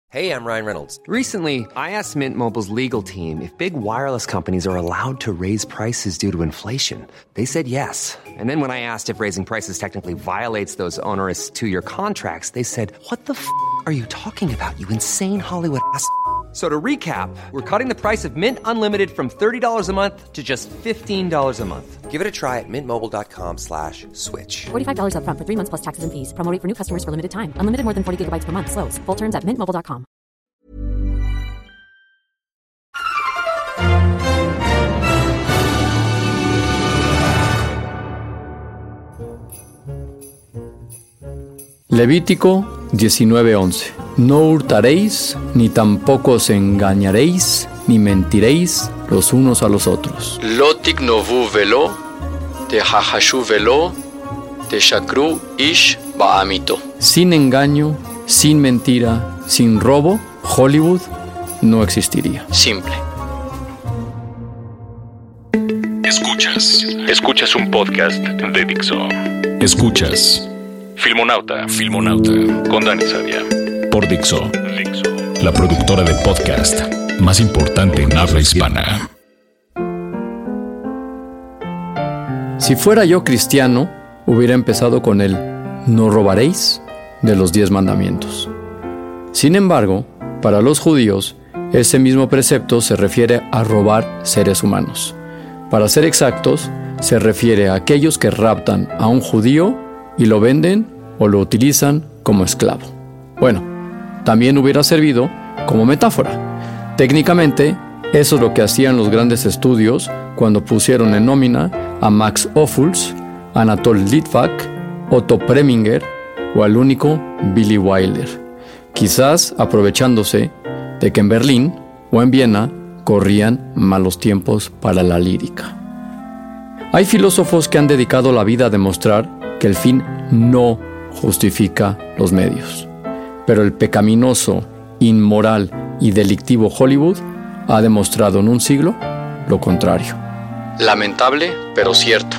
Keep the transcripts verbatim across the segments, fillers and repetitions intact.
Hey, I'm Ryan Reynolds. Recently, I asked Mint Mobile's legal team if big wireless companies are allowed to raise prices due to inflation. They said yes. And then when I asked if raising prices technically violates those onerous two-year contracts, they said, what the f*** are you talking about, you insane Hollywood ass f- So to recap, we're cutting the price of Mint Unlimited from thirty dollars a month to just fifteen dollars a month. Give it a try at mintmobile.com slash switch. forty-five dollars up front for three months plus taxes and fees. Promo rate for new customers for limited time. Unlimited more than forty gigabytes per month. Slows full terms at mint mobile dot com. Levítico diecinueve once. No hurtaréis, ni tampoco os engañaréis, ni mentiréis los unos a los otros. Lo tiknovu velo, tehahashu velo, teshakru ish ba'amito. Sin engaño, sin mentira, sin robo, Hollywood no existiría. Simple. Escuchas. Escuchas un podcast de Dixo. Escuchas Filmonauta. Filmonauta. Con Dani Sadia. Por Dixo. Dixo. La productora de podcast más importante en habla hispana. Si fuera yo cristiano, hubiera empezado con el no robaréis de los diez mandamientos. Sin embargo, para los judíos, ese mismo precepto se refiere a robar seres humanos. Para ser exactos, se refiere a aquellos que raptan a un judío y lo venden o lo utilizan como esclavo. Bueno, también hubiera servido como metáfora. Técnicamente, eso es lo que hacían los grandes estudios cuando pusieron en nómina a Max Ophuls, Anatol Litvak, Otto Preminger o al único Billy Wilder, quizás aprovechándose de que en Berlín o en Viena corrían malos tiempos para la lírica. Hay filósofos que han dedicado la vida a demostrar que el fin no justifica los medios, pero el pecaminoso, inmoral y delictivo Hollywood ha demostrado en un siglo lo contrario. Lamentable, pero cierto.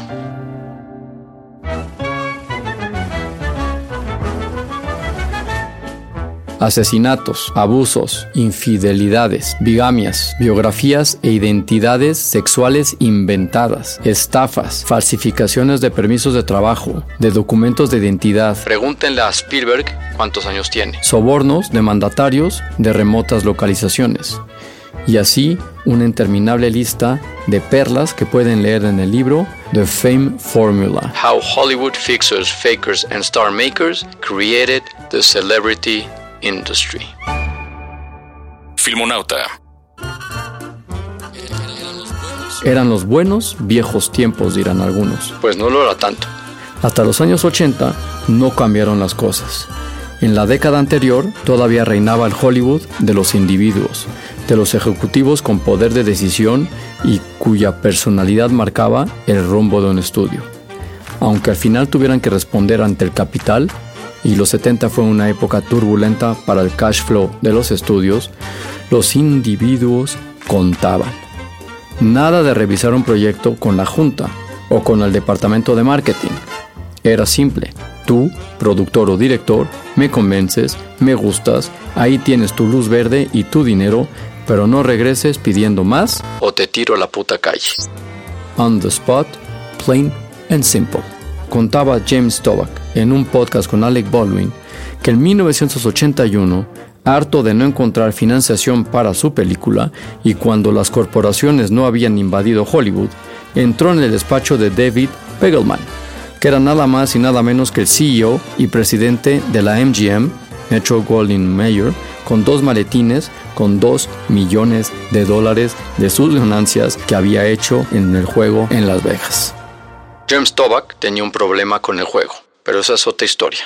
Asesinatos, abusos, infidelidades, bigamias, biografías e identidades sexuales inventadas, estafas, falsificaciones de permisos de trabajo, de documentos de identidad. Pregúntenle a Spielberg cuántos años tiene. Sobornos de mandatarios de remotas localizaciones. Y así una interminable lista de perlas que pueden leer en el libro The Fame Formula. How Hollywood fixers, fakers and star makers created the celebrity industry. Filmonauta. Eran los buenos viejos tiempos, dirán algunos. Pues no lo era tanto. Hasta los años ochenta no cambiaron las cosas. En la década anterior todavía reinaba el Hollywood de los individuos, de los ejecutivos con poder de decisión y cuya personalidad marcaba el rumbo de un estudio. Aunque al final tuvieran que responder ante el capital, y los setenta fue una época turbulenta para el cash flow de los estudios, los individuos contaban. Nada de revisar un proyecto con la junta o con el departamento de marketing. Era simple. Tú, productor o director, me convences, me gustas, ahí tienes tu luz verde y tu dinero, pero no regreses pidiendo más o te tiro a la puta calle. On the spot, plain and simple. Contaba James Toback en un podcast con Alec Baldwin que en mil novecientos ochenta y uno, harto de no encontrar financiación para su película y cuando las corporaciones no habían invadido Hollywood, entró en el despacho de David Begelman, que era nada más y nada menos que el C E O y presidente de la M G M, Metro-Goldwyn-Mayer, con dos maletines con dos millones de dólares de sus ganancias que había hecho en el juego en Las Vegas. James Toback tenía un problema con el juego, pero esa es otra historia.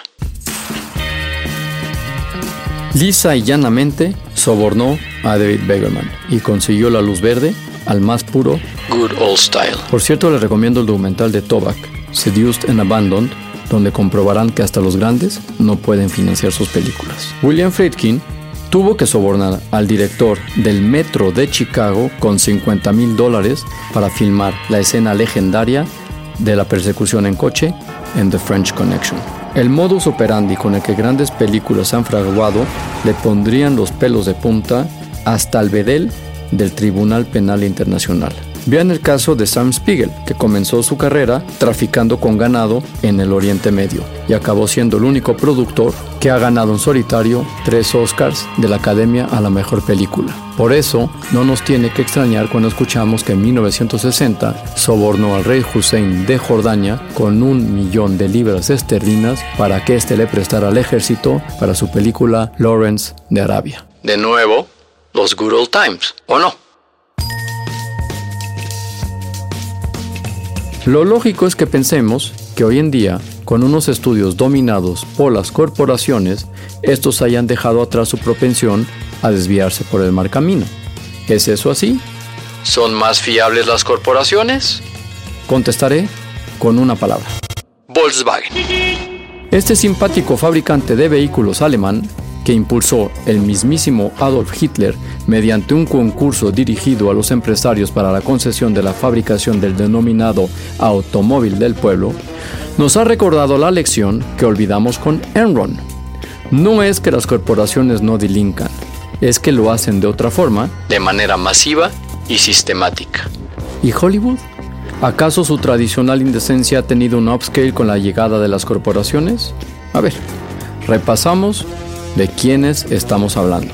Lisa y llanamente sobornó a David Begelman y consiguió la luz verde al más puro Good Old Style. Por cierto, les recomiendo el documental de Toback, Seduced and Abandoned, donde comprobarán que hasta los grandes no pueden financiar sus películas. William Friedkin tuvo que sobornar al director del Metro de Chicago con cincuenta mil dólares para filmar la escena legendaria de la persecución en coche en The French Connection. El modus operandi con el que grandes películas se han fraguado le pondrían los pelos de punta hasta el bedel del Tribunal Penal Internacional. Vean el caso de Sam Spiegel, que comenzó su carrera traficando con ganado en el Oriente Medio y acabó siendo el único productor que ha ganado en solitario tres Oscars de la Academia a la Mejor Película. Por eso, no nos tiene que extrañar cuando escuchamos que en mil novecientos sesenta sobornó al rey Hussein de Jordania con un millón de libras esterlinas para que éste le prestara al ejército para su película Lawrence de Arabia. De nuevo, los good old times, ¿o no? Lo lógico es que pensemos que hoy en día, con unos estudios dominados por las corporaciones, estos hayan dejado atrás su propensión a desviarse por el mal camino. ¿Es eso así? ¿Son más fiables las corporaciones? Contestaré con una palabra. Volkswagen. Este simpático fabricante de vehículos alemán, que impulsó el mismísimo Adolf Hitler mediante un concurso dirigido a los empresarios para la concesión de la fabricación del denominado automóvil del pueblo, nos ha recordado la lección que olvidamos con Enron. No es que las corporaciones no delincan, es que lo hacen de otra forma, de manera masiva y sistemática. ¿Y Hollywood? ¿Acaso su tradicional indecencia ha tenido un upscale con la llegada de las corporaciones? A ver, repasamos de quiénes estamos hablando.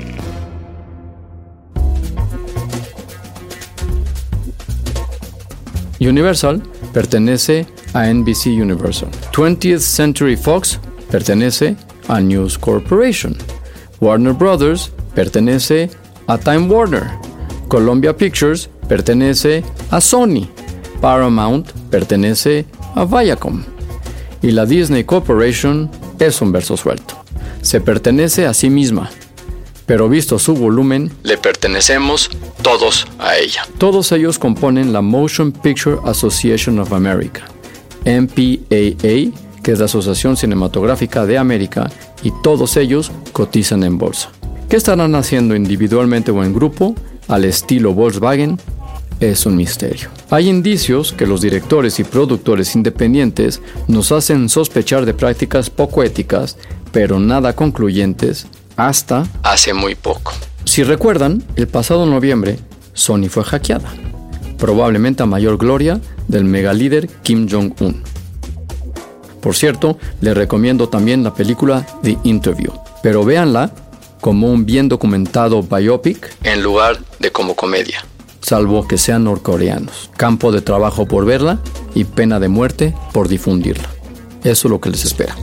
Universal pertenece a N B C Universal. twentieth Century Fox pertenece a News Corporation. Warner Brothers pertenece a Time Warner. Columbia Pictures pertenece a Sony. Paramount pertenece a Viacom. Y la Disney Corporation es un verso suelto. Se pertenece a sí misma, pero visto su volumen, le pertenecemos todos a ella. Todos ellos componen la Motion Picture Association of America, M P A A, que es la Asociación Cinematográfica de América, y todos ellos cotizan en bolsa. ¿Qué estarán haciendo individualmente o en grupo, al estilo Volkswagen? Es un misterio. Hay indicios que los directores y productores independientes nos hacen sospechar de prácticas poco éticas, pero nada concluyentes hasta hace muy poco. Si recuerdan, el pasado noviembre, Sony fue hackeada, probablemente a mayor gloria del megalíder Kim Jong-un. Por cierto, les recomiendo también la película The Interview, pero véanla como un bien documentado biopic en lugar de como comedia. Salvo que sean norcoreanos. Campo de trabajo por verla y pena de muerte por difundirla. Eso es lo que les espera.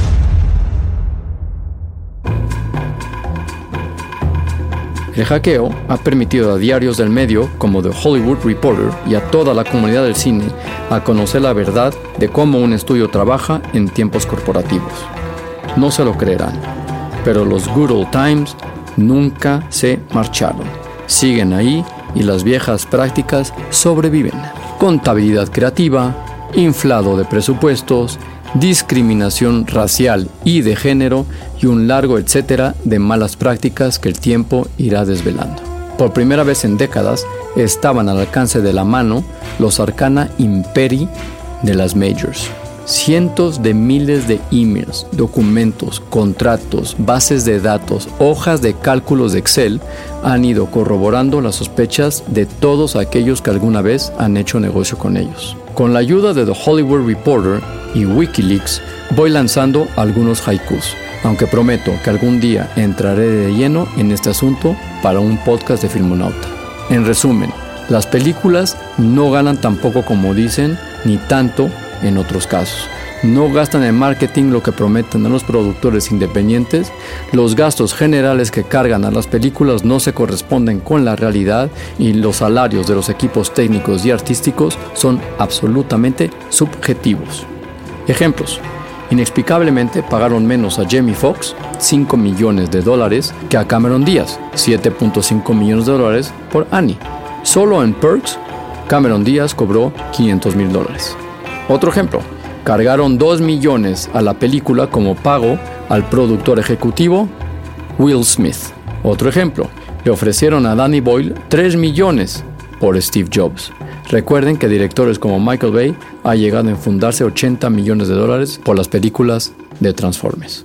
El hackeo ha permitido a diarios del medio como The Hollywood Reporter y a toda la comunidad del cine a conocer la verdad de cómo un estudio trabaja en tiempos corporativos. No se lo creerán, pero los good old times nunca se marcharon. Siguen ahí y las viejas prácticas sobreviven. Contabilidad creativa, inflado de presupuestos, discriminación racial y de género y un largo etcétera de malas prácticas que el tiempo irá desvelando. Por primera vez en décadas estaban al alcance de la mano los arcana imperi de las majors. Cientos de miles de emails, documentos, contratos, bases de datos, hojas de cálculos de Excel han ido corroborando las sospechas de todos aquellos que alguna vez han hecho negocio con ellos. Con la ayuda de The Hollywood Reporter y WikiLeaks voy lanzando algunos haikus, aunque prometo que algún día entraré de lleno en este asunto para un podcast de Filmonauta. En resumen, las películas no ganan tampoco como dicen, ni tanto en otros casos. No gastan en marketing lo que prometen a los productores independientes, los gastos generales que cargan a las películas no se corresponden con la realidad y los salarios de los equipos técnicos y artísticos son absolutamente subjetivos. Ejemplos. Inexplicablemente pagaron menos a Jamie Foxx, cinco millones de dólares, que a Cameron Díaz, siete punto cinco millones de dólares por Annie. Solo en Perks, Cameron Díaz cobró quinientos mil dólares. Otro ejemplo, cargaron dos millones a la película como pago al productor ejecutivo Will Smith. Otro ejemplo, le ofrecieron a Danny Boyle tres millones por Steve Jobs. Recuerden que directores como Michael Bay ha llegado a enfundarse ochenta millones de dólares por las películas de Transformers.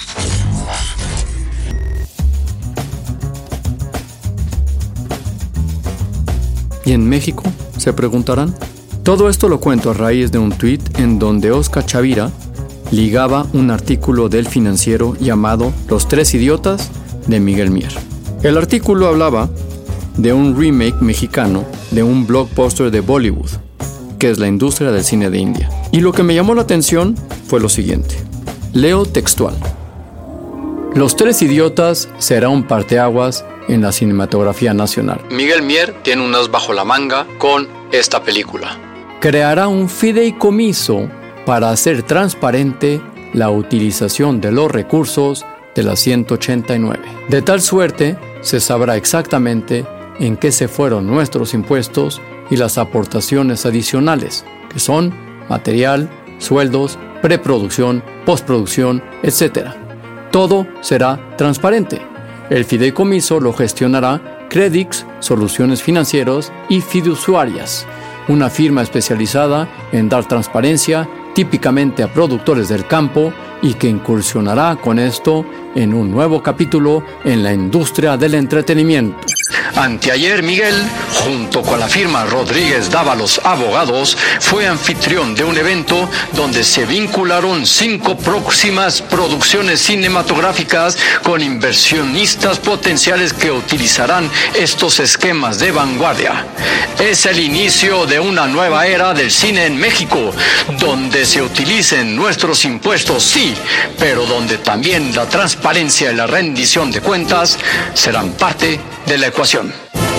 ¿Y en México? Se preguntarán. Todo esto lo cuento a raíz de un tuit en donde Oscar Chavira ligaba un artículo del Financiero llamado Los Tres Idiotas de Miguel Mier. El artículo hablaba de un remake mexicano de un blockbuster de Bollywood, que es la industria del cine de India. Y lo que me llamó la atención fue lo siguiente. Leo textual. Los Tres Idiotas será un parteaguas en la cinematografía nacional. Miguel Mier tiene un as bajo la manga con esta película. Creará un fideicomiso para hacer transparente la utilización de los recursos de la ciento ochenta y nueve. De tal suerte, se sabrá exactamente en qué se fueron nuestros impuestos y las aportaciones adicionales, que son material, sueldos, preproducción, postproducción, etcétera. Todo será transparente. El fideicomiso lo gestionará Credix, Soluciones Financieras y Fiduciarias, una firma especializada en dar transparencia típicamente a productores del campo y que incursionará con esto en un nuevo capítulo en la industria del entretenimiento. Anteayer, Miguel, junto con la firma Rodríguez Dávalos Abogados, fue anfitrión de un evento donde se vincularon cinco próximas producciones cinematográficas con inversionistas potenciales que utilizarán estos esquemas de vanguardia. Es el inicio de una nueva era del cine en México, donde se utilicen nuestros impuestos, sí, pero donde también la transparencia y la rendición de cuentas serán parte de la ecuación.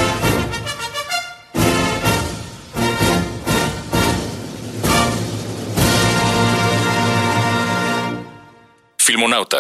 Filmonauta.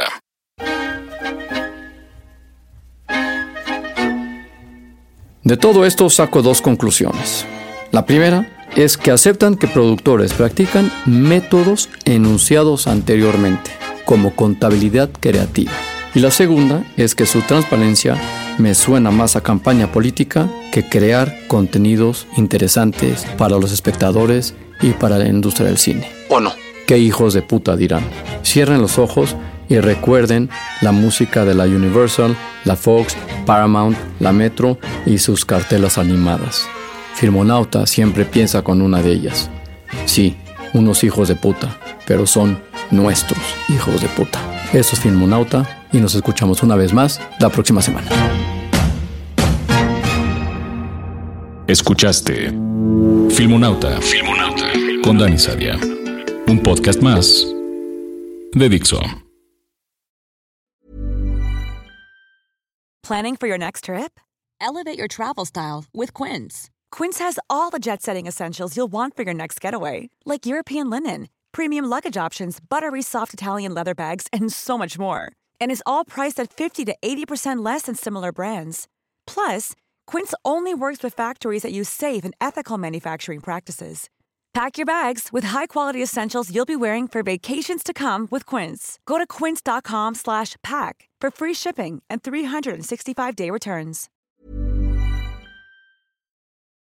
De todo esto saco dos conclusiones. La primera es que aceptan que productores practican métodos enunciados anteriormente, como contabilidad creativa. Y la segunda es que su transparencia me suena más a campaña política que crear contenidos interesantes para los espectadores y para la industria del cine. ¿O no? ¿Qué hijos de puta dirán? Cierren los ojos y recuerden la música de la Universal, la Fox, Paramount, la Metro y sus cartelas animadas. Filmonauta siempre piensa con una de ellas. Sí, unos hijos de puta, pero son nuestros hijos de puta. Eso es Filmonauta y nos escuchamos una vez más la próxima semana. Escuchaste Filmonauta, Filmonauta con Dani Sadia, un podcast más de Dixo. Planning for your next trip? Elevate your travel style with Quince. Quince has all the jet-setting essentials you'll want for your next getaway, like European linen, premium luggage options, buttery soft Italian leather bags, and so much more. And is all priced at fifty to eighty percent less than similar brands. Plus, Quince only works with factories that use safe and ethical manufacturing practices. Pack your bags with high-quality essentials you'll be wearing for vacations to come with Quince. Go to quince.com slash pack for free shipping and three sixty-five day returns.